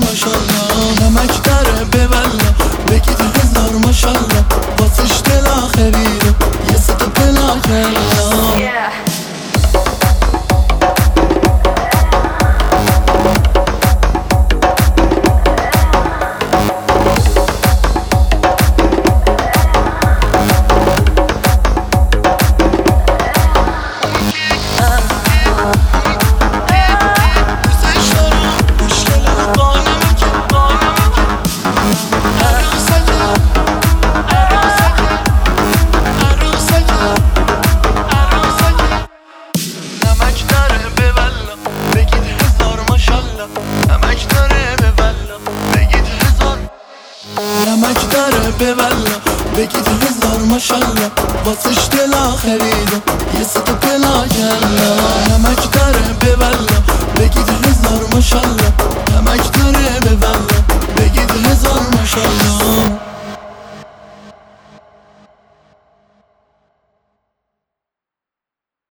ماشالله نمک داره ببلا بگید هزار ماشالله واسش دلا خریده یه ستا بلا کلا نمک داره ببلا بگید هزار ماشالله واسش دلا خریده یه ستا بلا کلا نمک داره ببلا بگید هزار ماشالله